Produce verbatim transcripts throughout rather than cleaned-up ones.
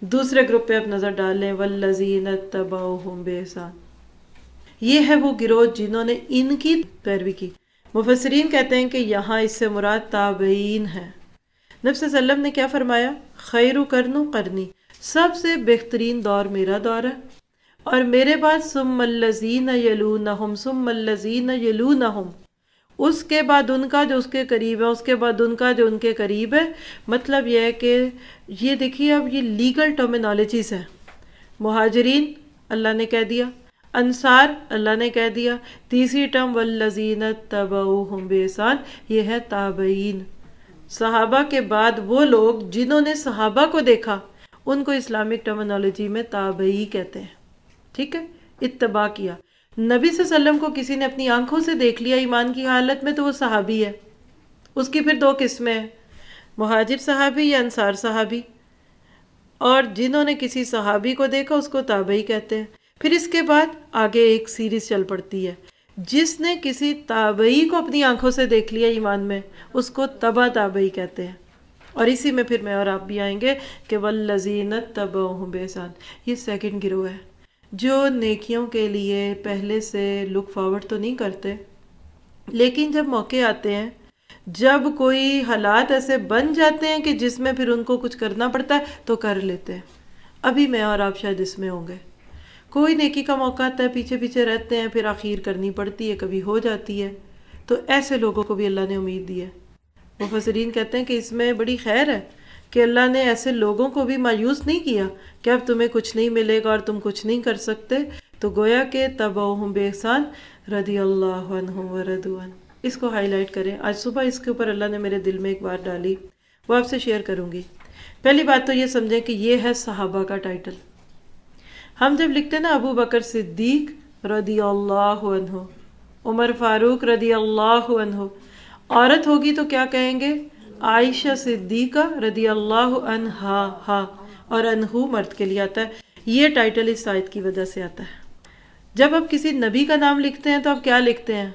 دوسرے گروپ پہ آپ نظر ڈال لیں، والذین اتبعوہم بإحسان، یہ ہے وہ گروہ جنہوں نے ان کی پیروی کی۔ مفسرین کہتے ہیں کہ یہاں اس سے مراد تابعین ہے۔ نبی صلی اللہ علیہ وسلم نے کیا فرمایا؟ خیر قرن قرنی، سب سے بہترین دور میرا دور ہے، اور میرے بعد ثم الذین یلونہم ثم الذین یلونہم، اس کے بعد ان کا جو اس کے قریب ہے، اس کے بعد ان کا جو ان کے قریب ہے۔ مطلب یہ ہے کہ یہ دیکھیے اب یہ لیگل ٹرمینالوجیز ہے۔ مہاجرین اللہ نے کہہ دیا، انصار اللہ نے کہہ دیا، تیسری ٹرم والذین اتبعوہم بإحسان، یہ ہے تابعین۔ صحابہ کے بعد وہ لوگ جنہوں نے صحابہ کو دیکھا ان کو اسلامک ٹرمینالوجی میں تابعی کہتے ہیں، ٹھیک ہے، اتباع کیا۔ نبی صلی اللہ علیہ وسلم کو کسی نے اپنی آنکھوں سے دیکھ لیا ایمان کی حالت میں تو وہ صحابی ہے۔ اس کی پھر دو قسمیں ہیں، مہاجر صحابی یا انصار صحابی، اور جنہوں نے کسی صحابی کو دیکھا اس کو تابعی کہتے ہیں۔ پھر اس کے بعد آگے ایک سیریز چل پڑتی ہے، جس نے کسی تابعی کو اپنی آنکھوں سے دیکھ لیا ایمان میں اس کو تبع تابعی کہتے ہیں، اور اسی میں پھر میں اور آپ بھی آئیں گے کہ والذین اتبعوہم بإحسان، یہ سیکنڈ گروہ ہے جو نیکیوں کے لیے پہلے سے لک فارورڈ تو نہیں کرتے، لیکن جب موقع آتے ہیں، جب کوئی حالات ایسے بن جاتے ہیں کہ جس میں پھر ان کو کچھ کرنا پڑتا ہے تو کر لیتے ہیں۔ ابھی میں اور آپ شاید اس میں ہوں گے، کوئی نیکی کا موقع آتا ہے پیچھے پیچھے رہتے ہیں، پھر آخیر کرنی پڑتی ہے، کبھی ہو جاتی ہے، تو ایسے لوگوں کو بھی اللہ نے امید دی ہے۔ مفسرین کہتے ہیں کہ اس میں بڑی خیر ہے کہ اللہ نے ایسے لوگوں کو بھی مایوس نہیں کیا کہ اب تمہیں کچھ نہیں ملے گا اور تم کچھ نہیں کر سکتے، تو گویا کہ تبعوہم بإحسان رضی اللہ عنہم ورضوا عنہ، اس کو ہائی لائٹ کریں۔ آج صبح اس کے اوپر اللہ نے میرے دل میں ایک بات ڈالی، وہ آپ سے شیئر کروں گی۔ پہلی بات تو یہ سمجھیں کہ یہ ہے صحابہ کا ٹائٹل۔ ہم جب لکھتے ہیں نا ابو بکر صدیق رضی اللہ عنہ، عمر فاروق رضی اللہ عنہ، عورت ہوگی تو کیا کہیں گے؟ عائشہ صدیقہ رضی اللہ عنہا، ہا، اور عنہ مرد کے لیے آتا ہے۔ یہ ٹائٹل اس آیت کی وجہ سے آتا ہے۔ جب آپ کسی نبی کا نام لکھتے ہیں تو آپ کیا لکھتے ہیں؟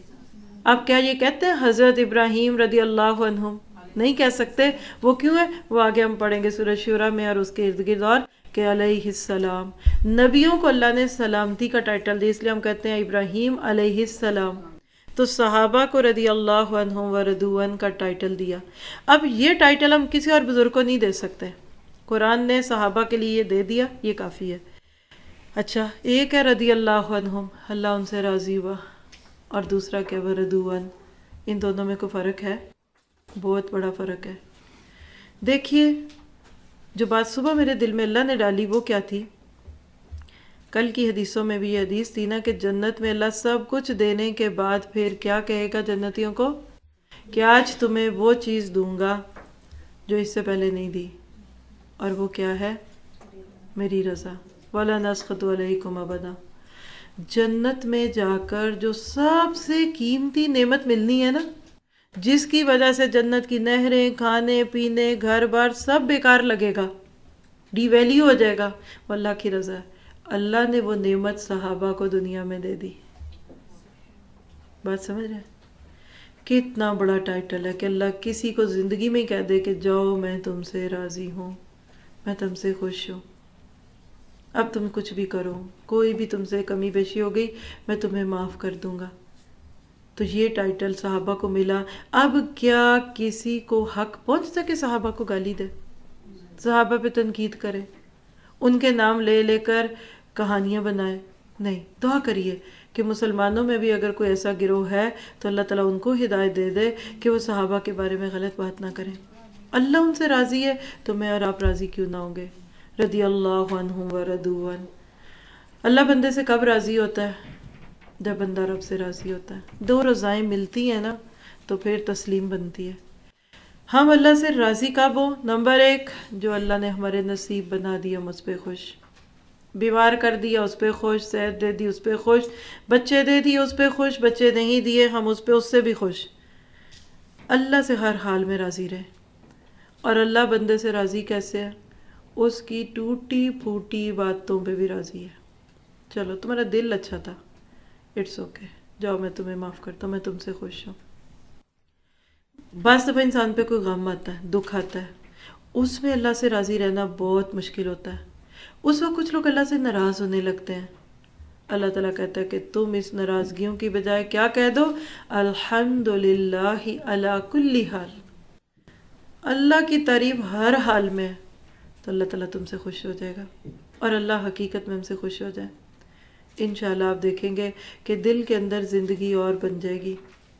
آپ کیا یہ کہتے ہیں حضرت ابراہیم رضی اللہ عنہ؟ نہیں کہہ سکتے۔ وہ کیوں ہے؟ وہ آگے ہم پڑھیں گے سورہ شورى میں اور اس کے ارد گرد، اور کہ علیہ السلام، نبیوں کو اللہ نے سلامتی کا ٹائٹل دی، اس لیے ہم کہتے ہیں ابراہیم علیہ السلام۔ تو صحابہ کو رضی اللہ عنہم ورضوا عنہ کا ٹائٹل دیا۔ اب یہ ٹائٹل ہم کسی اور بزرگ کو نہیں دے سکتے، قرآن نے صحابہ کے لیے یہ دے دیا، یہ کافی ہے۔ اچھا، ایک ہے رضی اللہ عنہم، اللہ ان سے راضی ہوا، اور دوسرا کہ ورضوا عنہ، ان دونوں میں کوئی فرق ہے؟ بہت بڑا فرق ہے۔ دیکھیے جو بات صبح میرے دل میں اللہ نے ڈالی وہ کیا تھی؟ کل کی حدیثوں میں بھی یہ حدیث تھی نا کہ جنت میں اللہ سب کچھ دینے کے بعد پھر کیا کہے گا جنتیوں کو؟ کہ آج تمہیں وہ چیز دوں گا جو اس سے پہلے نہیں دی، اور وہ کیا ہے؟ میری رضا۔ وَلَا نَسْخَطُ عَلَيْكُمْ أَبَدًا، جنت میں جا کر جو سب سے قیمتی نعمت ملنی ہے نا، جس کی وجہ سے جنت کی نہریں، کھانے پینے، گھر بار سب بیکار لگے گا، ڈی ویلیو ہو جائے گا، وہ اللہ کی رضا ہے۔ اللہ نے وہ نعمت صحابہ کو دنیا میں دے دی۔ بات سمجھ رہے ہیں؟ کتنا بڑا ٹائٹل ہے کہ اللہ کسی کو زندگی میں کہہ دے کہ جاؤ میں تم سے راضی ہوں، میں تم سے خوش ہوں، اب تم کچھ بھی کرو، کوئی بھی تم سے کمی بیشی ہو گئی میں تمہیں معاف کر دوں گا۔ تو یہ ٹائٹل صحابہ کو ملا۔ اب کیا کسی کو حق پہنچتا کہ صحابہ کو گالی دے، صحابہ پہ تنقید کرے، ان کے نام لے لے کر کہانیاں بنائے؟ نہیں، دعا کریے کہ مسلمانوں میں بھی اگر کوئی ایسا گروہ ہے تو اللہ تعالیٰ ان کو ہدایت دے دے کہ وہ صحابہ کے بارے میں غلط بات نہ کریں۔ اللہ ان سے راضی ہے تو میں اور آپ راضی کیوں نہ ہوں گے؟ رضی اللہ عنہم ورضوا عنہ۔ اللہ بندے سے کب راضی ہوتا ہے؟ جب بندہ رب سے راضی ہوتا ہے۔ دو رضائیں ملتی ہیں نا تو پھر تسلیم بنتی ہے۔ ہم اللہ سے راضی کب ہوں؟ نمبر ایک، جو اللہ نے ہمارے نصیب بنا دیا ہم اس پہ خوش، بیمار کر دیا اس پہ خوش، صحت دے دی اس پہ خوش، بچے دے دیے اس پہ خوش، بچے نہیں دیے ہم اس پہ اس سے بھی خوش۔ اللہ سے ہر حال میں راضی رہے۔ اور اللہ بندے سے راضی کیسے ہے؟ اس کی ٹوٹی پھوٹی باتوں پہ بھی راضی ہے۔ چلو تمہارا دل اچھا تھا، اٹس اوکے، جاؤ میں تمہیں معاف کرتا ہوں، میں تم سے خوش ہوں۔ بعض دفعہ انسان پہ کوئی غم آتا ہے، دکھ آتا ہے، اس میں اللہ سے راضی رہنا بہت مشکل ہوتا ہے. اس وقت کچھ لوگ اللہ سے ناراض ہونے لگتے ہیں. اللہ تعالیٰ کہتا ہے کہ تم اس ناراضگیوں کی بجائے کیا کہہ دو؟ الحمدللہ علی کل حال. اللہ کی تعریف ہر حال میں ہے تو اللہ تعالیٰ تم سے خوش ہو جائے گا اور اللہ حقیقت میں ہم سے خوش ہو جائے. انشاءاللہ آپ دیکھیں گے کہ دل کے اندر زندگی اور بن جائے گی.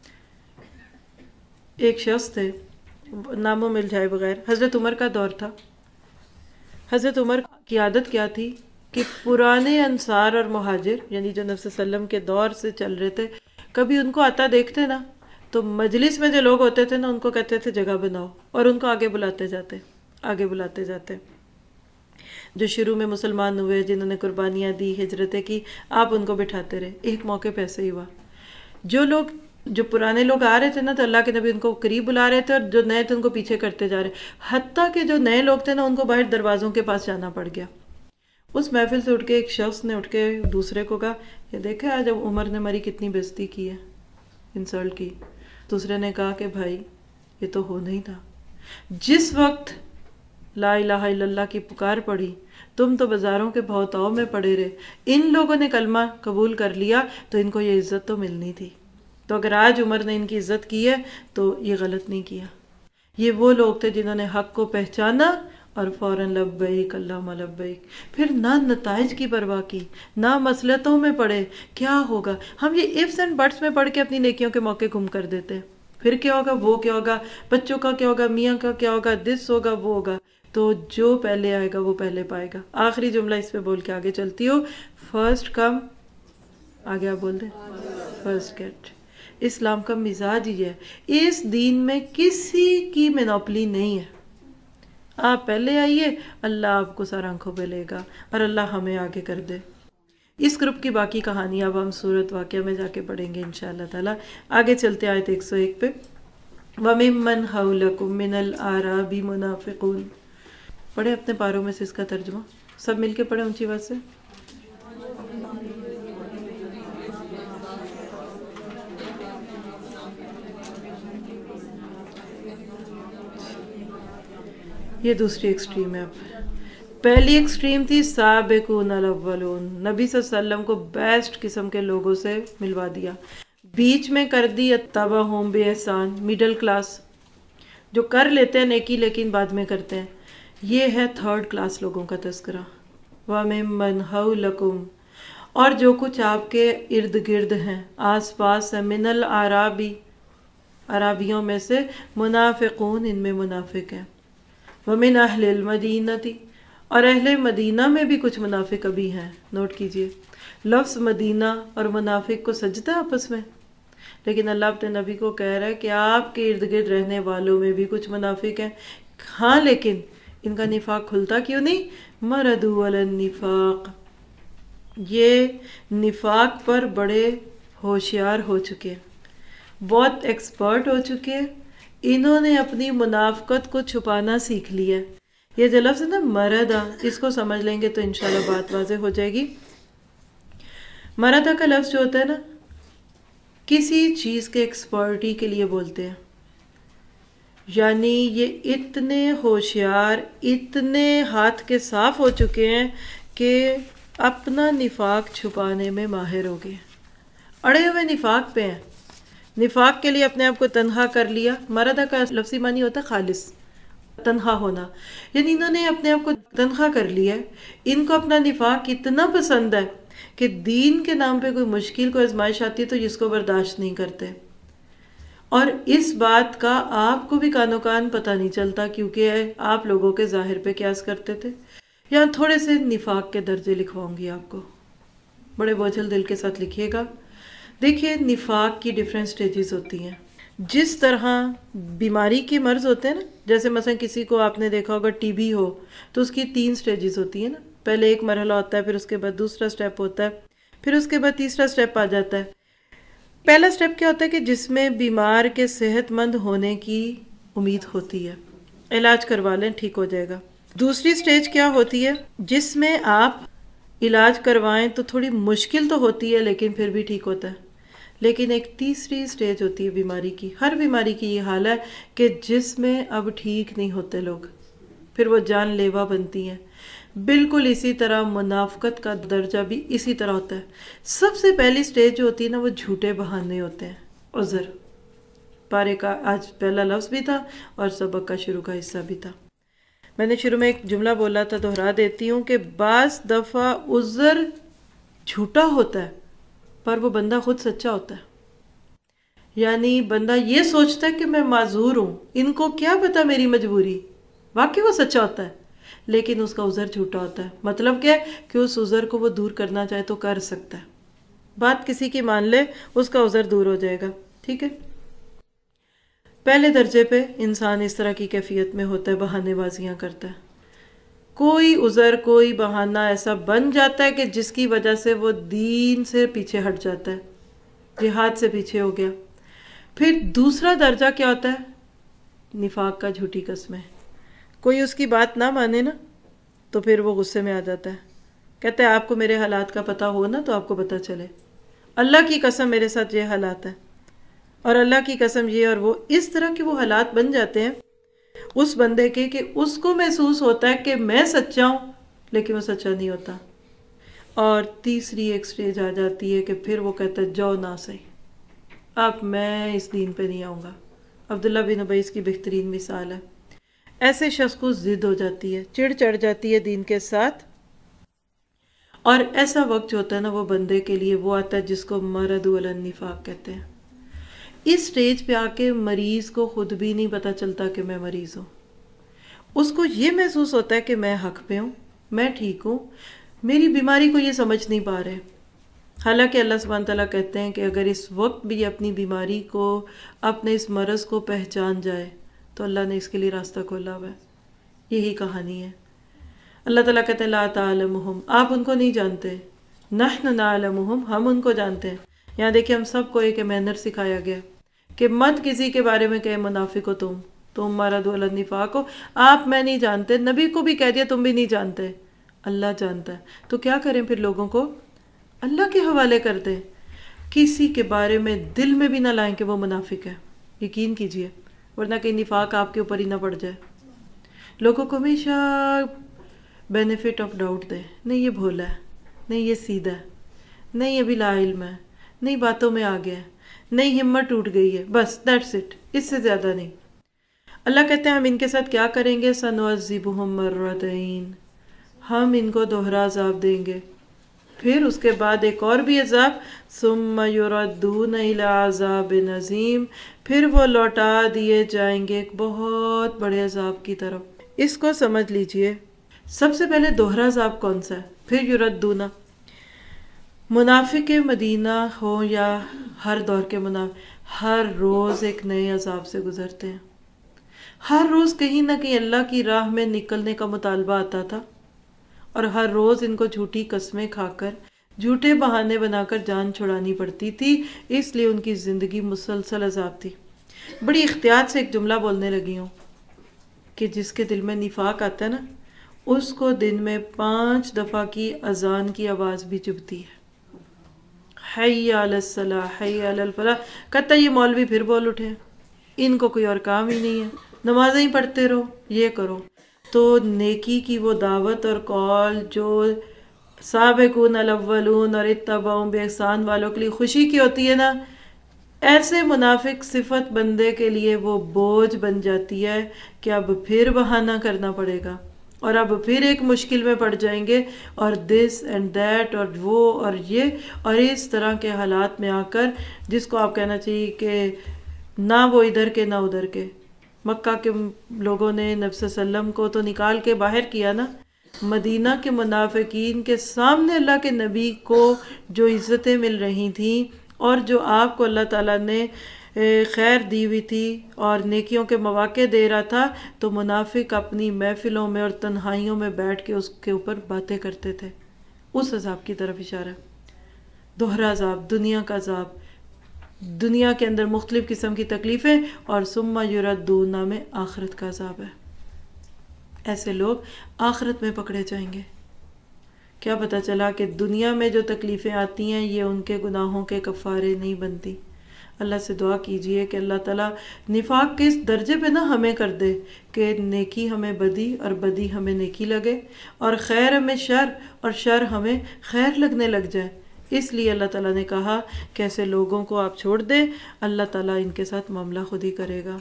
ایک شخص تھے، ناموں مل جائے بغیر، حضرت عمر کا دور تھا. حضرت عمر کی عادت کیا تھی کہ پرانے انصار اور مہاجر یعنی جو نبی صلی اللہ علیہ وسلم کے دور سے چل رہے تھے، کبھی ان کو آتا دیکھتے نا تو مجلس میں جو لوگ ہوتے تھے نا ان کو کہتے تھے جگہ بناؤ، اور ان کو آگے بلاتے جاتے آگے بلاتے جاتے. جو شروع میں مسلمان ہوئے، جنہوں نے قربانیاں دی، ہجرتیں کی، آپ ان کو بٹھاتے رہے. ایک موقع پہ ایسے ہی ہوا، جو لوگ جو پرانے لوگ آ رہے تھے نا تو اللہ کے نبی ان کو قریب بلا رہے تھے، اور جو نئے تھے ان کو پیچھے کرتے جا رہے. حتیٰ کہ جو نئے لوگ تھے نا ان کو باہر دروازوں کے پاس جانا پڑ گیا. اس محفل سے اٹھ کے ایک شخص نے اٹھ کے دوسرے کو کہا کہ دیکھے آج اب عمر نے ہماری کتنی بےزتی کی ہے، انسلٹ کی. دوسرے نے کہا کہ بھائی یہ تو ہو نہیں تھا. جس وقت لا الہ الا اللہ کی پکار پڑی تم تو بازاروں کے بہتاؤں میں پڑے رہے. ان لوگوں نے کلمہ قبول کر لیا تو ان کو یہ عزت تو ملنی تھی. تو اگر آج عمر نے ان کی عزت کی ہے تو یہ غلط نہیں کیا. یہ وہ لوگ تھے جنہوں نے حق کو پہچانا اور فوراً لبیک اللہم لبیک. پھر نہ نتائج کی پرواہ کی، نہ مصلحتوں میں پڑے کیا ہوگا. ہم یہ ifs اینڈ بٹس میں پڑھ کے اپنی نیکیوں کے موقع گم کر دیتے ہیں. پھر کیا ہوگا، وہ کیا ہوگا، بچوں کا کیا ہوگا، میاں کا کیا ہوگا، دس ہوگا، وہ ہوگا. تو جو پہلے آئے گا وہ پہلے پائے گا. آخری جملہ اس پہ بول کے آگے چلتی ہو، فرسٹ کم، آگے آپ بول دیں، فرسٹ گیٹ. اسلام کا مزاج ہی ہے، اس دین میں کسی کی مینوپلی نہیں ہے. آپ پہلے آئیے، اللہ آپ کو سر آنکھوں پہ لے گا اور اللہ ہمیں آگے کر دے. اس گروپ کی باقی کہانی اب ہم سورت واقعہ میں جا کے پڑھیں گے انشاءاللہ تعالی. آگے چلتے آیت ایک سو ایک پہ، وَمِمَّنْ حَوْلَكُمْ مِنَ الْأَعْرَابِ مُنَافِقُونَ. پڑھیں اپنے پاروں میں سے اس کا ترجمہ، سب مل کے پڑھیں اونچی آواز سے. یہ دوسری ایکسٹریم ہے. اب پہلی ایکسٹریم تھی سابقون الاولون، نبی صلی اللہ علیہ وسلم کو بیسٹ قسم کے لوگوں سے ملوا دیا. بیچ میں کر دی اتبعہم بِإِحسان، میڈل کلاس جو کر لیتے ہیں نیکی لیکن بعد میں کرتے ہیں. یہ ہے تھرڈ کلاس لوگوں کا تذکرہ. وَمِمَّنْ حَوْلَكُمْ، اور جو کچھ آپ کے ارد گرد ہیں، آس پاس ہیں، من العرابی، عرابیوں میں سے، منافقون، ان میں منافق ہیں. وَمِنْ أَهْلِ الْمَدِينَةِ، اور اہل مدینہ میں بھی کچھ منافق ابھی ہیں. نوٹ کیجئے لفظ مدینہ اور منافق کو سجتا ہے آپس میں، لیکن اللہ اپنے نبی کو کہہ رہا ہے کہ آپ کے ارد گرد رہنے والوں میں بھی کچھ منافق ہیں. ہاں لیکن ان کا نفاق کھلتا کیوں نہیں؟ مردوا علی النفاق، یہ نفاق پر بڑے ہوشیار ہو چکے، بہت ایکسپرٹ ہو چکے. انہوں نے اپنی منافقت کو چھپانا سیکھ لیا. یہ جو لفظ ہے نا مردا، اس کو سمجھ لیں گے تو انشاءاللہ بات واضح ہو جائے گی. مردا کا لفظ جو ہوتا ہے نا، کسی چیز کے ایکسپرٹی کے لیے بولتے ہیں. یعنی یہ اتنے ہوشیار، اتنے ہاتھ کے صاف ہو چکے ہیں کہ اپنا نفاق چھپانے میں ماہر ہو گئے، اڑے ہوئے نفاق پہ ہیں. نفاق کے لیے اپنے آپ کو تنہا کر لیا. مردا کا لفظی معنی ہوتا ہے خالص، تنہا ہونا. یعنی انہوں نے اپنے آپ کو تنہا کر لیا. ان کو اپنا نفاق اتنا پسند ہے کہ دین کے نام پہ کوئی مشکل، کوئی آزمائش آتی ہے تو جس کو برداشت نہیں کرتے. اور اس بات کا آپ کو بھی کانوں کان پتہ نہیں چلتا کیونکہ آپ لوگوں کے ظاہر پہ قیاس کرتے تھے. یہاں تھوڑے سے نفاق کے درجے لکھواؤں گی آپ کو، بڑے بوجھل دل کے ساتھ لکھیے گا. دیکھیے نفاق کی ڈیفرنٹ سٹیجز ہوتی ہیں. جس طرح بیماری کے مرض ہوتے ہیں نا، جیسے مثلا کسی کو آپ نے دیکھا ہوگا ٹی بی ہو تو اس کی تین سٹیجز ہوتی ہیں نا. پہلے ایک مرحلہ ہوتا ہے، پھر اس کے بعد دوسرا سٹیپ ہوتا ہے، پھر اس کے بعد تیسرا سٹیپ آ جاتا ہے. پہلا سٹیپ کیا ہوتا ہے کہ جس میں بیمار کے صحت مند ہونے کی امید ہوتی ہے، علاج کروا لیں ٹھیک ہو جائے گا. دوسری سٹیج کیا ہوتی ہے؟ جس میں آپ علاج کروائیں تو تھوڑی مشکل تو ہوتی ہے لیکن پھر بھی ٹھیک ہوتا ہے. لیکن ایک تیسری سٹیج ہوتی ہے بیماری کی. ہر بیماری کی یہ حال ہے کہ جس میں اب ٹھیک نہیں ہوتے لوگ. پھر وہ جان لیوا بنتی ہیں. بالکل اسی طرح منافقت کا درجہ بھی اسی طرح ہوتا ہے. سب سے پہلی سٹیج جو ہوتی ہے نا وہ جھوٹے بہانے ہوتے ہیں. عذر پارے کا آج پہلا لفظ بھی تھا اور سبق کا شروع کا حصہ بھی تھا. میں نے شروع میں ایک جملہ بولا تھا، دہرا دیتی ہوں کہ بعض دفعہ عذر جھوٹا ہوتا ہے پر وہ بندہ خود سچا ہوتا ہے. یعنی بندہ یہ سوچتا ہے کہ میں معذور ہوں، ان کو کیا پتا میری مجبوری. واقعی وہ سچا ہوتا ہے لیکن اس کا عذر جھوٹا ہوتا ہے. مطلب کیا ہے کہ اس عذر کو وہ دور کرنا چاہے تو کر سکتا ہے. بات کسی کی مان لے اس کا عذر دور ہو جائے گا. ٹھیک ہے. پہلے درجے پہ انسان اس طرح کی کیفیت میں ہوتا ہے، بہانے بازیاں کرتا ہے. کوئی عذر کوئی بہانہ ایسا بن جاتا ہے کہ جس کی وجہ سے وہ دین سے پیچھے ہٹ جاتا ہے، جہاد سے پیچھے ہو گیا. پھر دوسرا درجہ کیا ہوتا ہے؟ نفاق کا، جھوٹی قسمیں. کوئی اس کی بات نہ مانے نا تو پھر وہ غصے میں آ جاتا ہے، کہتا ہے آپ کو میرے حالات کا پتہ ہو نا تو آپ کو پتہ چلے. اللہ کی قسم میرے ساتھ یہ حالات ہیں، اور اللہ کی قسم یہ، اور وہ اس طرح کے وہ حالات بن جاتے ہیں اس بندے کے کہ اس کو محسوس ہوتا ہے کہ میں سچا ہوں لیکن وہ سچا نہیں ہوتا. اور تیسری ایک سٹیج آ جاتی ہے کہ پھر وہ کہتا ہے جاؤ نہ صحیح، اب میں اس دین پہ نہیں آؤں گا. عبداللہ بن ابی اس کی بہترین مثال ہے. ایسے شخص کو ضد ہو جاتی ہے، چڑ چڑھ جاتی ہے دین کے ساتھ. اور ایسا وقت جو ہوتا ہے نا وہ بندے کے لیے وہ آتا ہے جس کو مرض علی النفاق کہتے ہیں. اس سٹیج پہ آ کے مریض کو خود بھی نہیں پتا چلتا کہ میں مریض ہوں. اس کو یہ محسوس ہوتا ہے کہ میں حق پہ ہوں، میں ٹھیک ہوں، میری بیماری کو یہ سمجھ نہیں پا رہے. حالانکہ اللہ سبحانہ تعالیٰ کہتے ہیں کہ اگر اس وقت بھی اپنی بیماری کو، اپنے اس مرض کو پہچان جائے تو اللہ نے اس کے لیے راستہ کھولا ہوا ہے. یہی کہانی ہے. اللہ تعالیٰ کہتے ہیں لا تعلمہم، آپ ان کو نہیں جانتے، نحن نعلمہم، ہم ان کو جانتے ہیں. یہاں دیکھیں ہم سب کو ایک مینر سکھایا گیا کہ مت کسی کے بارے میں کہے منافق ہو تم، تم مرض علی النفاق ہو. آپ میں نہیں جانتے، نبی کو بھی کہہ دیا تم بھی نہیں جانتے، اللہ جانتا ہے. تو کیا کریں پھر؟ لوگوں کو اللہ کے حوالے کر دیں. کسی کے بارے میں دل میں بھی نہ لائیں کہ وہ منافق ہے. یقین کیجئے ورنہ کہ نفاق آپ کے اوپر ہی نہ پڑ جائے. لوگوں کو ہمیشہ بینیفٹ آف ڈاؤٹ دے، نہیں یہ بھولا ہے، نہیں یہ سیدھا ہے، نہیں یہ بھی لا علم ہے، نہیں باتوں میں آ گیا ہے، نہیں ہمت ٹوٹ گئی ہے، بس دیٹس اٹ، اس سے زیادہ نہیں. اللہ کہتے ہیں ہم ان کے ساتھ کیا کریں گے؟ سنعذبہم مرتین، ہم ان کو دوہرا عذاب دیں گے. پھر اس کے بعد ایک اور بھی عذاب، ثم یردون الی عذاب عظیم، پھر وہ لوٹا دیے جائیں گے ایک بہت بڑے عذاب کی طرف. اس کو سمجھ لیجئے. سب سے پہلے دوہرا عذاب کون سا ہے؟ پھر یردون. منافق مدینہ ہو یا ہر دور کے منافق، ہر روز ایک نئے عذاب سے گزرتے ہیں. ہر روز کہیں نہ کہیں اللہ کی راہ میں نکلنے کا مطالبہ آتا تھا، اور ہر روز ان کو جھوٹی قسمیں کھا کر، جھوٹے بہانے بنا کر جان چھڑانی پڑتی تھی. اس لیے ان کی زندگی مسلسل عذاب تھی. بڑی احتیاط سے ایک جملہ بولنے لگی ہوں کہ جس کے دل میں نفاق آتا ہے نا اس کو دن میں پانچ دفعہ کی اذان کی آواز بھی چبھتی ہے. حی علی الصلاح، حی علی الفلاح. کہتا یہ مولوی پھر بول اٹھے، ان کو کوئی اور کام ہی نہیں ہے، نمازیں ہی پڑھتے رہو، یہ کرو. تو نیکی کی وہ دعوت اور کال جو سابقون الاولون اور اتبعوا باحسان والوں کے لیے خوشی کی ہوتی ہے نا، ایسے منافق صفت بندے کے لیے وہ بوجھ بن جاتی ہے کہ اب پھر بہانہ کرنا پڑے گا، اور اب پھر ایک مشکل میں پڑ جائیں گے، اور دس اینڈ دیٹ اور وہ اور یہ، اور اس طرح کے حالات میں آ کر جس کو آپ کہنا چاہیے کہ نہ وہ ادھر کے نہ ادھر کے. مکہ کے لوگوں نے نبی صلی اللہ علیہ وسلم کو تو نکال کے باہر کیا نا، مدینہ کے منافقین کے سامنے اللہ کے نبی کو جو عزتیں مل رہی تھیں اور جو آپ کو اللہ تعالیٰ نے خیر دی ہوئی تھی اور نیکیوں کے مواقع دے رہا تھا، تو منافق اپنی محفلوں میں اور تنہائیوں میں بیٹھ کے اس کے اوپر باتیں کرتے تھے. اس عذاب کی طرف اشارہ. دوہرا عذاب، دنیا کا عذاب، دنیا کے اندر مختلف قسم کی تکلیفیں، اور ثم یردون میں آخرت کا عذاب ہے. ایسے لوگ آخرت میں پکڑے جائیں گے. کیا پتا چلا کہ دنیا میں جو تکلیفیں آتی ہیں یہ ان کے گناہوں کے کفارے نہیں بنتی. اللہ سے دعا کیجئے کہ اللہ تعالیٰ نفاق کے اس درجے پہ نہ ہمیں کر دے کہ نیکی ہمیں بدی اور بدی ہمیں نیکی لگے، اور خیر ہمیں شر اور شر ہمیں خیر لگنے لگ جائے۔ اس لیے اللہ تعالیٰ نے کہا کہ ایسے لوگوں کو آپ چھوڑ دیں، اللہ تعالیٰ ان کے ساتھ معاملہ خود ہی کرے گا۔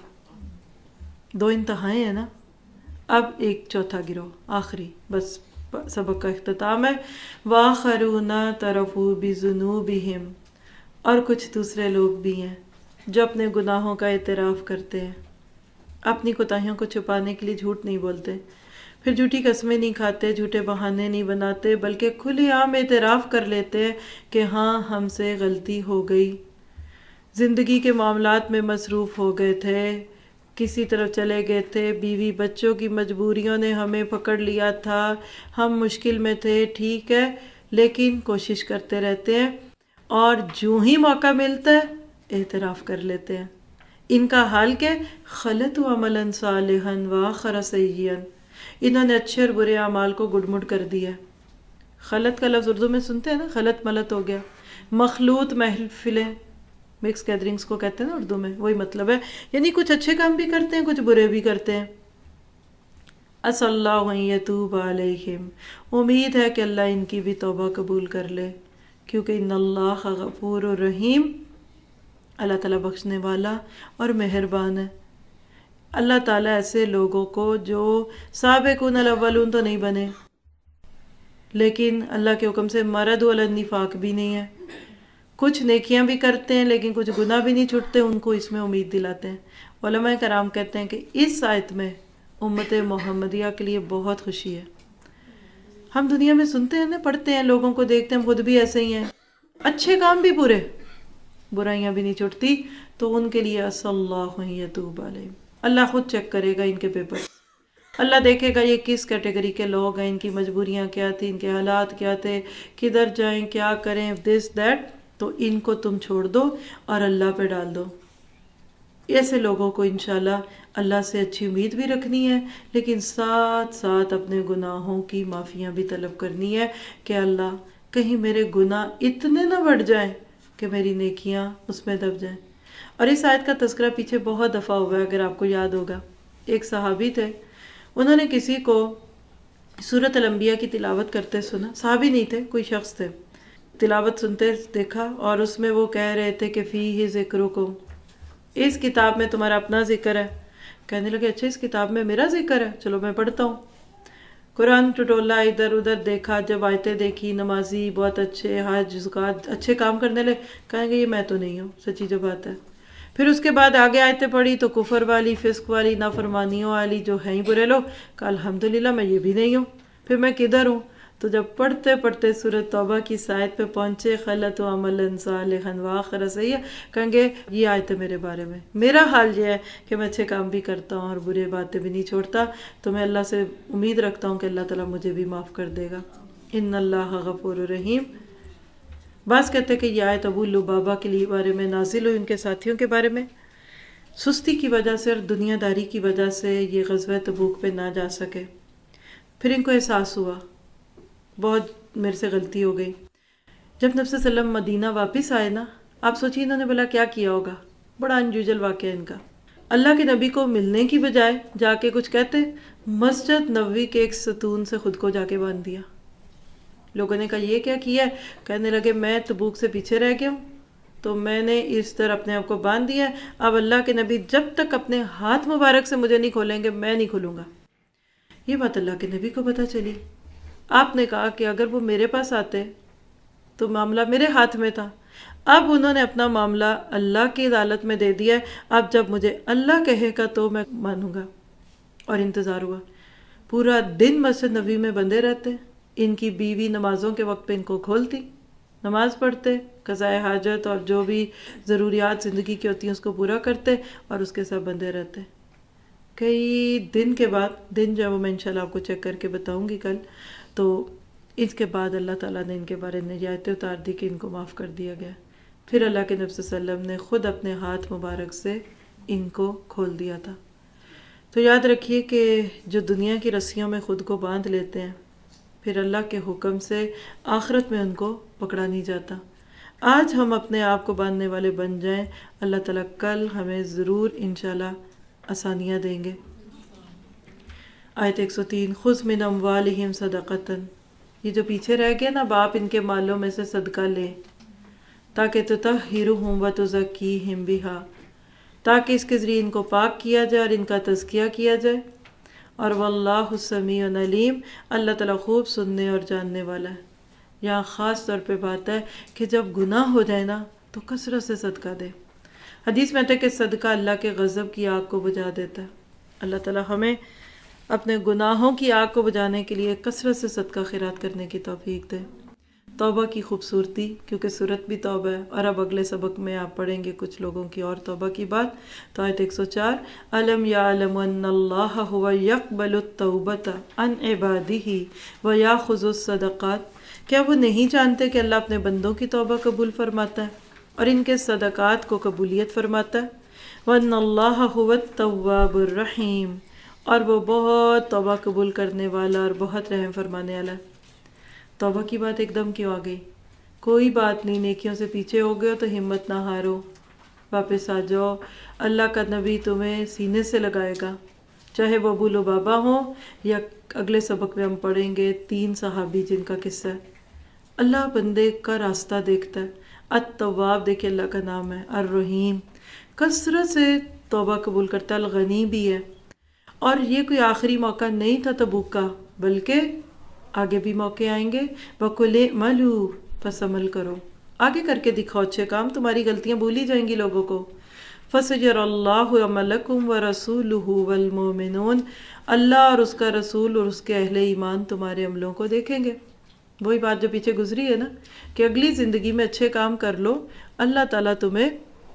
دو انتہائیں ہیں نا، اب ایک چوتھا گروہ آخری، بس سبق کا اختتام ہے۔ وَآخَرُونَ اعْتَرَفُوا بِذُنُوبِهِمْ، اور کچھ دوسرے لوگ بھی ہیں جو اپنے گناہوں کا اعتراف کرتے ہیں، اپنی کوتاہیوں کو چھپانے کے لیے جھوٹ نہیں بولتے، پھر جھوٹی قسمیں نہیں کھاتے، جھوٹے بہانے نہیں بناتے، بلکہ کھلے عام اعتراف کر لیتے ہیں کہ ہاں ہم سے غلطی ہو گئی، زندگی کے معاملات میں مصروف ہو گئے تھے، کسی طرف چلے گئے تھے، بیوی بچوں کی مجبوریوں نے ہمیں پکڑ لیا تھا، ہم مشکل میں تھے، ٹھیک ہے، لیکن کوشش کرتے رہتے ہیں، اور جو ہی موقع ملتا ہے اعتراف کر لیتے ہیں۔ ان کا حال کیا؟ خلط عملا صالحا وآخر سیئا، انہوں نے اچھے اور برے اعمال کو گڑ مڑ کر دیا۔ خلط کا لفظ اردو میں سنتے ہیں نا، خلط ملط ہو گیا، مخلوط محفلیں، مکس گیدرنگز کو کہتے ہیں نا اردو میں، وہی مطلب ہے، یعنی کچھ اچھے کام بھی کرتے ہیں، کچھ برے بھی کرتے ہیں۔ عسى اللہ ان یتوب علیہم، امید ہے کہ اللہ ان کی بھی توبہ قبول کر لے، کیونکہ ان اللہ غفور الرحیم، اللہ تعالیٰ بخشنے والا اور مہربان ہے۔ اللہ تعالیٰ ایسے لوگوں کو جو سابقون الاولون تو نہیں بنے، لیکن اللہ کے حکم سے مرد علی النفاق بھی نہیں ہے، کچھ نیکیاں بھی کرتے ہیں لیکن کچھ گناہ بھی نہیں چھوٹتے، ان کو اس میں امید دلاتے ہیں۔ علماء کرام کہتے ہیں کہ اس آیت میں امت محمدیہ کے لیے بہت خوشی ہے۔ ہم دنیا میں سنتے ہیں نا، پڑھتے ہیں، لوگوں کو دیکھتے ہیں، خود بھی ایسے ہی ہیں، اچھے کام بھی برے، برائیاں بھی نہیں چھوٹتی، تو ان کے لیے عسى اللہ ان یتوب علیہم، اللہ خود چیک کرے گا ان کے پیپر، اللہ دیکھے گا یہ کس کیٹیگری کے لوگ ہیں، ان کی مجبوریاں کیا تھی، ان کے حالات کیا تھے، کدھر جائیں، کیا کریں، دس دیٹ، تو ان کو تم چھوڑ دو اور اللہ پہ ڈال دو۔ ایسے لوگوں کو انشاءاللہ اللہ سے اچھی امید بھی رکھنی ہے، لیکن ساتھ ساتھ اپنے گناہوں کی معافیاں بھی طلب کرنی ہے کہ اللہ کہیں میرے گناہ اتنے نہ بڑھ جائیں کہ میری نیکیاں اس میں دب جائیں۔ اور اس آیت کا تذکرہ پیچھے بہت دفعہ ہوا ہے، اگر آپ کو یاد ہوگا۔ ایک صحابی تھے، انہوں نے کسی کو سورۃ الانبیاء کی تلاوت کرتے سنا، صحابی نہیں تھے، کوئی شخص تھے، تلاوت سنتے دیکھا، اور اس میں وہ کہہ رہے تھے کہ فیہ ذکرکم، اس کتاب میں تمہارا اپنا ذکر ہے۔ کہنے لگے اچھا اس کتاب میں میرا ذکر ہے، چلو میں پڑھتا ہوں۔ قرآن ٹٹولا ادھر ادھر دیکھا، جب آیتیں دیکھی، نمازی، بہت اچھے، حج زکات اچھے کام کرنے لگے، کہیں گے یہ میں تو نہیں ہوں، سچی جو بات ہے۔ پھر اس کے بعد آگے آیتیں پڑھی تو کفر والی، فسق والی، نافرمانیوں والی، جو ہیں ہی برے لوگ، کہا الحمدللہ میں یہ بھی نہیں ہوں، پھر میں کدھر ہوں؟ تو جب پڑھتے پڑھتے سورۃ توبہ کی آیت پہ پہنچے، خلط عملا صالحا وآخر سیئا، کہیں گے یہ آیت ہے میرے بارے میں، میرا حال یہ ہے کہ میں اچھے کام بھی کرتا ہوں اور برے باتیں بھی نہیں چھوڑتا، تو میں اللہ سے امید رکھتا ہوں کہ اللہ تعالیٰ مجھے بھی معاف کر دے گا۔ ان اللہ غفور الرحیم۔ بعض کہتے ہیں کہ یہ آیت ابو لبابہ کے لیے بارے میں نازل ہوئی، ان کے ساتھیوں کے بارے میں، سستی کی وجہ سے اور دنیا داری کی وجہ سے یہ غزوہ تبوک پہ نہ جا سکے۔ پھر ان کو احساس ہوا بہت میرے سے غلطی ہو گئی۔ جب نبی صلی اللہ علیہ وسلم مدینہ واپس آئے نا، آپ سوچیے انہوں نے بلا کیا کیا ہوگا، بڑا انجوجل واقعہ ان کا۔ اللہ کے نبی کو ملنے کی بجائے جا کے کچھ کہتے، مسجد نبوی کے ایک ستون سے خود کو جا کے باندھ دیا۔ لوگوں نے کہا یہ کیا کیا ہے؟ کہنے لگے میں تبوک سے پیچھے رہ گیا ہوں، تو میں نے اس طرح اپنے آپ کو باندھ دیا ہے، اب اللہ کے نبی جب تک اپنے ہاتھ مبارک سے مجھے نہیں کھولیں گے میں نہیں کھولوں گا۔ یہ بات اللہ کے نبی کو پتہ چلی۔ آپ نے کہا کہ اگر وہ میرے پاس آتے تو معاملہ میرے ہاتھ میں تھا، اب انہوں نے اپنا معاملہ اللہ کی عدالت میں دے دیا ہے، اب جب مجھے اللہ کہے گا تو میں مانوں گا۔ اور انتظار ہوا، پورا دن مسجد نبوی میں بندے رہتے، ان کی بیوی نمازوں کے وقت پہ ان کو کھولتی، نماز پڑھتے، قضائے حاجت اور جو بھی ضروریات زندگی کی ہوتی ہیں اس کو پورا کرتے، اور اس کے ساتھ بندے رہتے۔ کئی دن کے بعد، دن جو میں انشاءاللہ آپ کو چیک کر کے بتاؤں گی کل، تو اس کے بعد اللہ تعالیٰ نے ان کے بارے میں آیتیں اتار دی کہ ان کو معاف کر دیا گیا۔ پھر اللہ کے نبی صلی اللہ علیہ وسلم نے خود اپنے ہاتھ مبارک سے ان کو کھول دیا تھا۔ تو یاد رکھیے کہ جو دنیا کی رسیوں میں خود کو باندھ لیتے ہیں، پھر اللہ کے حکم سے آخرت میں ان کو پکڑا نہیں جاتا۔ آج ہم اپنے آپ کو باندھنے والے بن جائیں، اللہ تعالیٰ کل ہمیں ضرور انشاءاللہ آسانیاں دیں گے۔ آیت ایک سو تین، خذ من اموالہم صدقۃ، یہ جو پیچھے رہ گیا نا، باپ ان کے مالوں میں سے صدقہ لے، تاکہ تطہرہم وتزکیہم بہا، تاکہ اس کے ذریعے ان کو پاک کیا جائے اور ان کا تزکیہ کیا جائے۔ اور واللہ سمیع علیم، اللہ تعالیٰ خوب سننے اور جاننے والا ہے۔ یہاں خاص طور پہ بات ہے کہ جب گناہ ہو جائے نا تو کثرت سے صدقہ دے۔ حدیث میں آتا ہے کہ صدقہ اللہ کے غضب کی آگ کو بجھا دیتا ہے۔ اللہ تعالیٰ ہمیں اپنے گناہوں کی آگ کو بجھانے کے لیے کثرت سے صدقہ خیرات کرنے کی توفیق دے۔ توبہ کی خوبصورتی، کیونکہ صورت بھی توبہ ہے، اور اب اگلے سبق میں آپ پڑھیں گے کچھ لوگوں کی اور توبہ کی بات۔ تو آیت ایک سو چار، الم یعلم ان اللہ هو یقبل التوبۃ عن عبادہ ویأخذ الصدقات، کیا وہ نہیں جانتے کہ اللہ اپنے بندوں کی توبہ قبول فرماتا ہے اور ان کے صدقات کو قبولیت فرماتا ہے۔ وَأَنَّ اللَّهَ هُوَ التَّوَّابُ الرَّحِيمُ، اور وہ بہت توبہ قبول کرنے والا اور بہت رحم فرمانے والا ہے۔ توبہ کی بات ایک دم کیوں آ گئی؟ کوئی بات نہیں، نیکیوں سے پیچھے ہو گئے ہو تو ہمت نہ ہارو، واپس آ جاؤ، اللہ کا نبی تمہیں سینے سے لگائے گا، چاہے وہ ابو لبابہ ہوں یا اگلے سبق میں ہم پڑھیں گے تین صحابی جن کا قصہ ہے۔ اللہ بندے کا راستہ دیکھتا ہے۔ التواب دیکھے اللہ کا نام ہے، الرحیم کثرت سے توبہ قبول کرتا ہے، الغنی بھی ہے۔ اور یہ کوئی آخری موقع نہیں تھا تبوک کا، بلکہ آگے بھی موقع آئیں گے۔ وَقُلِ اعْمَلُوا، پس عمل کرو، آگے کر کے دکھاؤ اچھے کام، تمہاری غلطیاں بھولی جائیں گی لوگوں کو۔ فَسَيَرَى اللَّهُ عَمَلَكُمْ وَرَسُولُهُ وَالْمُؤْمِنُونَ، اللہ اور اس کا رسول اور اس کے اہل ایمان تمہارے عملوں کو دیکھیں گے۔ وہی بات جو پیچھے گزری ہے نا کہ اگلی زندگی میں اچھے کام کر لو، اللہ تعالیٰ تمہیں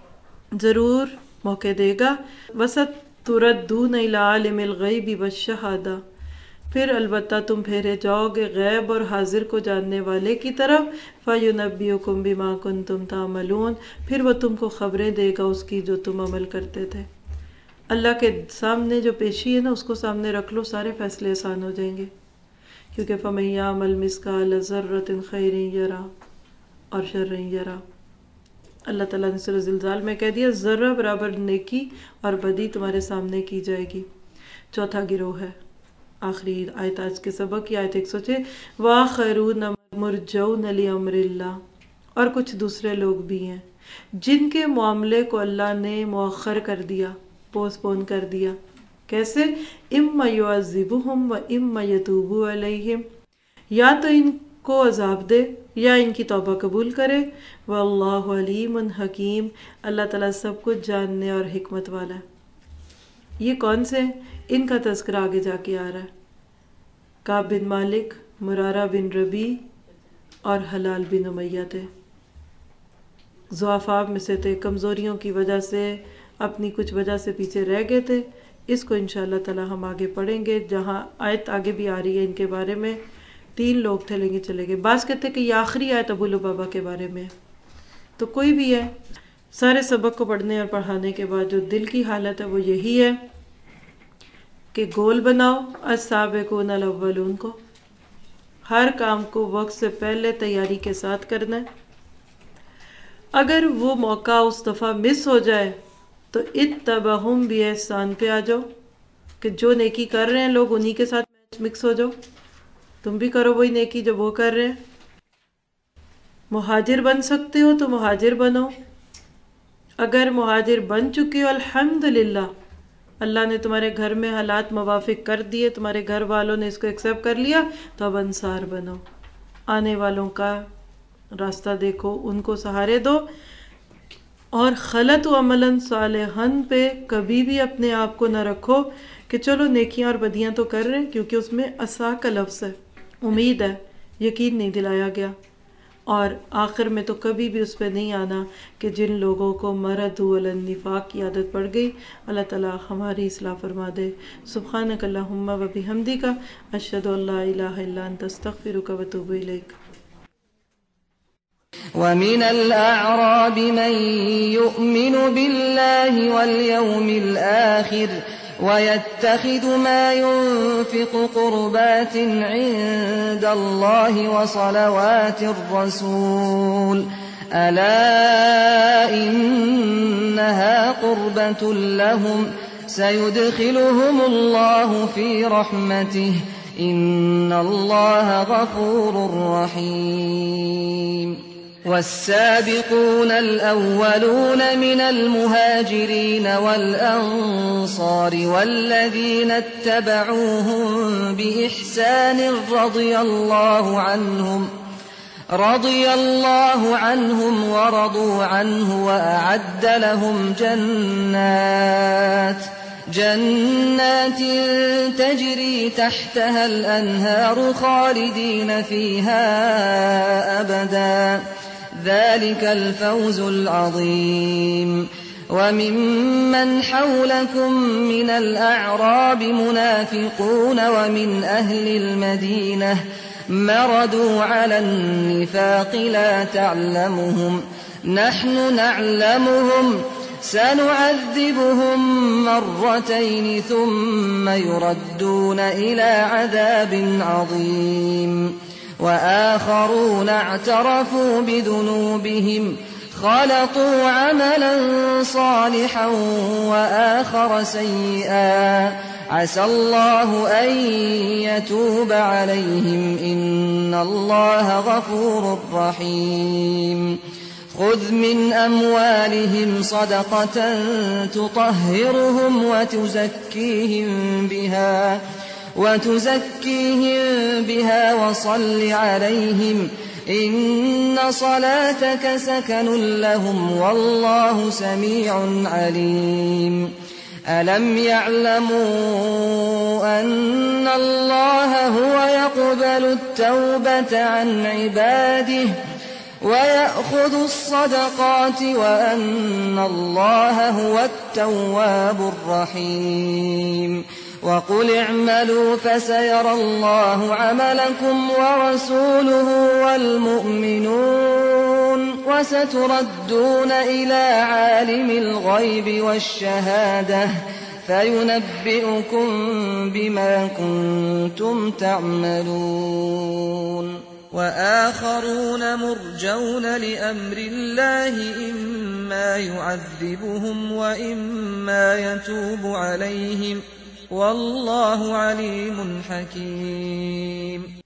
ضرور موقع دے گا۔ وَسَتُرَدُّونَ إِلَىٰ عَالِمِ الْغَيْبِ وَالشَّهَادَةِ، پھر البتہ تم پھیرے جاؤ گے غیب اور حاضر کو جاننے والے کی طرف۔ فَيُنَبِّئُكُم بِمَا كُنتُمْ تَعْمَلُونَ، پھر وہ تم کو خبریں دے گا اس کی جو تم عمل کرتے تھے۔ اللہ کے سامنے جو پیشی ہے نا، اس کو سامنے رکھ لو، سارے فیصلے آسان ہو جائیں گے، کیونکہ فَمَن يَعْمَلْ مِثْقَالَ ذَرَّةٍ خَيْرًا يَرَهُ اور شَرًّا يَرَهُ۔ اللہ تعالیٰ نے سورہ زلزال میں کہہ دیا ذرہ برابر نیکی اور بدی تمہارے سامنے کی جائے گی۔ چوتھا گروہ ہے آخری آیت آج کے سبق کی، آیت ایک سو چھ، وَآخَرُونَ مُرْجَوْنَ لِأَمْرِ اللَّهِ، اور کچھ دوسرے لوگ بھی ہیں جن کے معاملے کو اللہ نے مؤخر کر دیا، پوسٹ پون کر دیا۔ کیسے؟ اِمَّا يُعَذِّبُهُمْ وَإِمَّا يَتُوبُ عَلَيْهِمْ، یا تو ان کو عذاب دے یا ان کی توبہ قبول کرے۔ وَاللَّهُ عَلِيمٌ حَكِيمٌ، اللہ تعالیٰ سب کچھ جاننے اور حکمت والا ہے۔ یہ کون سے ہیں؟ ان کا تذکرہ آگے جا کے آ رہا ہے۔ کعب بن مالک، مرارہ بن ربیع اور حلال بن امیہ تھے، ضعفاء میں سے تھے، کمزوریوں کی وجہ سے اپنی کچھ وجہ سے پیچھے رہ گئے تھے۔ اس کو انشاءاللہ تعالی ہم آگے پڑھیں گے، جہاں آیت آگے بھی آ رہی ہے ان کے بارے میں۔ تین لوگ تھے لیکن چلے گئے۔ بعض کہتے ہیں کہ یہ آخری آیت ابو لبابہ کے بارے میں، تو کوئی بھی ہے، سارے سبق کو پڑھنے اور پڑھانے کے بعد جو دل کی حالت ہے وہ یہی ہے کہ گول بناؤ السابقون الاولون کو، ہر کام کو وقت سے پہلے تیاری کے ساتھ کرنا ہے۔ اگر وہ موقع اس دفعہ مس ہو جائے تو اتبعہم بِإحسان پہ آ جاؤ، کہ جو نیکی کر رہے ہیں لوگ انہی کے ساتھ مکس ہو جاؤ، تم بھی کرو وہی نیکی جو وہ کر رہے ہیں۔ مہاجر بن سکتے ہو تو مہاجر بنو، اگر مہاجر بن چکے ہو الحمدللہ، اللہ نے تمہارے گھر میں حالات موافق کر دیے، تمہارے گھر والوں نے اس کو ایکسیپٹ کر لیا، تو اب انصار بنو، آنے والوں کا راستہ دیکھو، ان کو سہارے دو، اور خلط و عملاً صالحاً پہ کبھی بھی اپنے آپ کو نہ رکھو کہ چلو نیکیاں اور بدیاں تو کر رہے ہیں، کیونکہ اس میں عسا کا لفظ ہے، امید ہے، یقین نہیں دلایا گیا۔ اور آخر میں تو کبھی بھی اس پہ نہیں آنا کہ جن لوگوں کو مرض علی النفاق کی عادت پڑ گئی، اللہ تعالیٰ ہماری اصلاح فرما دے۔ سبحانک اللہم و بحمدک، اشہد ان لا الہ الا انت، استغفرک و اتوب الیک۔ وَمِنَ الْأَعْرَابِ مَن يُؤْمِنُ بِاللَّهِ وَالْيَوْمِ الْآخِرِ وَيَتَّخِذُ مَا يُنفِقُ قُرُبَاتٍ عِندَ اللَّهِ وَصَلَوَاتِ الرَّسُولِ ألا إنها قربة لهم سيدخلهم الله في رحمته إن الله غفور رحيم والسابقون الأولون من المهاجرين والأنصار والذين اتبعوهم بإحسان رضي الله عنهم رضي الله عنهم ورضوا عنه وأعد لهم جنات جنات تجري تحتها الأنهار خالدين فيها أبدا ذلك الفوز العظيم وممن حولكم من الأعراب منافقون ومن أهل المدينة مردوا على النفاق لا تعلمهم نحن نعلمهم سنعذبهم مرتين ثم يردون إلى عذاب عظيم وآخرون اعترفوا بذنوبهم خلطوا عملا صالحا وآخر سيئا عسى الله أن يتوب عليهم إن الله غفور رحيم خذ من أموالهم صدقة تطهرهم وتزكيهم بها وتزكيهم بها وصل عليهم إن صلاتك سكن لهم والله سميع عليم ألم يعلموا أن الله هو يقبل التوبة عن عباده ويأخذ الصدقات وأن الله هو التواب الرحيم وقل اعملوا فسيرى الله عملكم ورسوله والمؤمنون وستردون إلى عالم الغيب والشهادة فينبئكم بما كنتم تعملون وآخرون مرجون لأمر الله إما يعذبهم وإما يتوب عليهم والله عليم حكيم